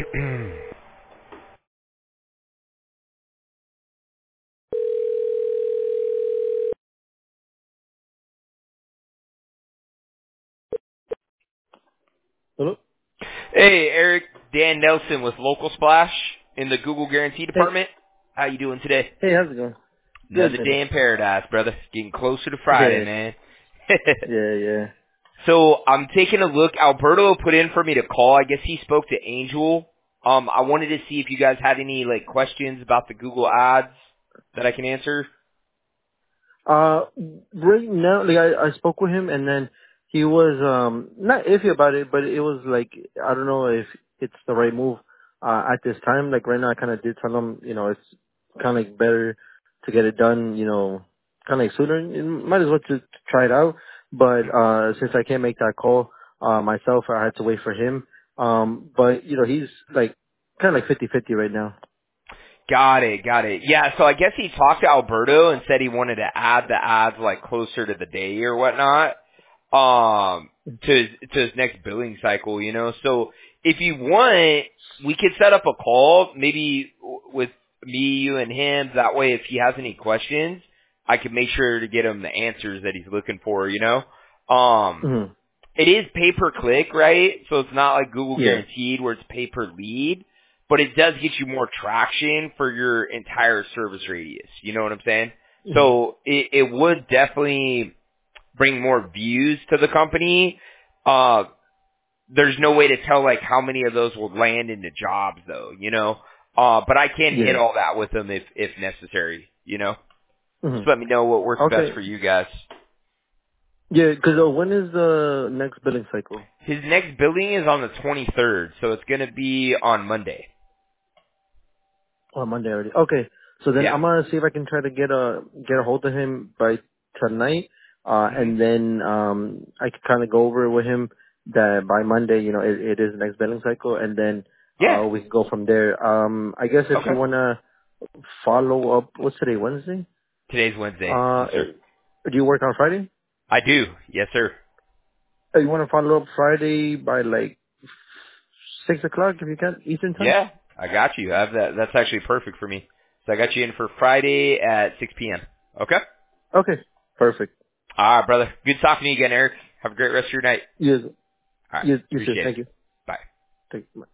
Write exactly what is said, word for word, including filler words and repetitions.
Hello? Hey, Eric, Dan Nelson with Local Splash in the Google Guarantee Hey, Department. How you doing today? hey, how's it going? Good, Another good. day in paradise, brother. Getting closer to Friday, Yeah, man. yeah, yeah. So I'm taking a look. Alberto put in for me to call. I guess he spoke to Angel. Um, I wanted to see if you guys had any like questions about the Google ads that I can answer. Uh, right now, like I, I spoke with him, and then he was um not iffy about it, but it was like I don't know if it's the right move uh, at this time. Like right now, I kind of did tell him, you know, it's kind of like better to get it done, you know, kind of like sooner. You might as well to, to try it out. But uh since I can't make that call uh myself, I had to wait for him. Um, but you know, he's like kind of like fifty fifty right now. Got it, got it. Yeah, so I guess he talked to Alberto and said he wanted to add the ads like closer to the day or whatnot, um, to his, to his next billing cycle, you know. So if you want, we could set up a call, maybe with me, you, and him. That way, if he has any questions, I can make sure to get him the answers that he's looking for, you know. Um, Hmm. it is pay per click, right? So it's not like Google Yeah. Guaranteed where it's pay per lead, but it does get you more traction for your entire service radius. You know what I'm saying? Hmm. So it, it would definitely bring more views to the company. Uh, there's no way to tell like how many of those will land into jobs though, you know? Uh, but I can hit Yeah. all that with them if, if necessary, you know? Hmm. Just let me know what works best Okay. for you guys. Yeah, 'cause uh, when is the next billing cycle? His next billing is on the twenty-third, so it's going to be on Monday. Oh, Monday already. Okay. So then Yeah. I'm gonna see if I can try to get a get a hold of him by tonight, uh, hmm and then um, I can kind of go over with him that by Monday, you know, it, it is the next billing cycle, and then Yeah. uh, we can go from there. Um, I guess if you Okay. wanna follow up, what's today? Wednesday? Today's Wednesday. Uh, Yes, sir. do you work on Friday? I do. Yes, sir. Uh, you want to follow up Friday by like six o'clock if you can, Eastern time? Yeah, I got you. I have that. That's actually perfect for me. So I got you in for Friday at six p.m. Okay? Okay. Perfect. All right, brother. Good talking to you again, Eric. Have a great rest of your night. You, All right. you, you too. Appreciate it. Thank you. Bye. Thank you.